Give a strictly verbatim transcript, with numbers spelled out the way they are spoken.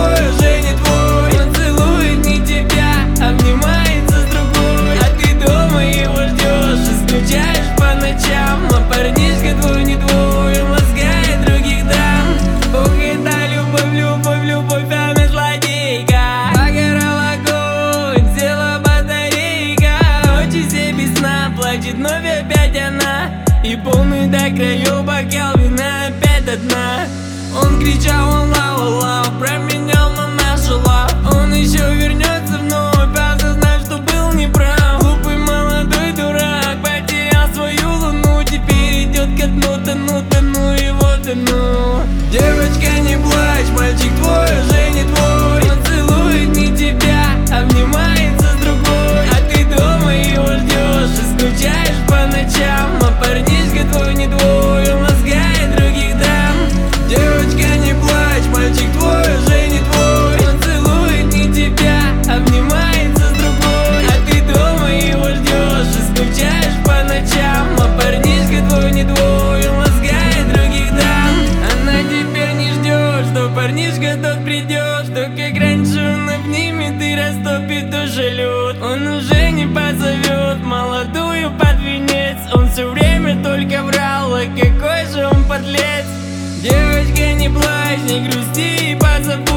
твой уже не твой. Он целует не тебя, обнимается с другой, а ты дома его ждешь и скучаешь по ночам. А парнишка твой не твой, он ласкает других дам. Ох, это любовь, любовь, любовь, она злодейка. Погорал огонь, села батарейка, ночи все без сна, плачет вновь опять она. И полный до краев бокал вина опять до дна. Он кричал, он лав, лав, променял на нашу лав. Он еще вернется вновь, осознав, что был неправ. Глупый молодой дурак потерял свою луну, теперь идет ко дну, тону, тону его тону. Девочка, не плачь, мальчик твой уже не твой. Он целует не тебя, обнимается с другой, а ты дома его ждешь и скучаешь по ночам. А парнишка твой не твой, он ласкает других дам. Девочка, не плачь, мальчик твой уже не твой. Он целует не тебя, обнимается с другой, а ты дома его ждешь и скучаешь по ночам. А парнишка твой не твой, он ласкает других дам. Она теперь не ждет, что парнишка тот придет, что как раньше он обнимет и растопит уже лед. Он уже не позовет молодую под венец, он все время только врал, а какой же он подлец. Девочка, не плачь, не грусти и позабудь.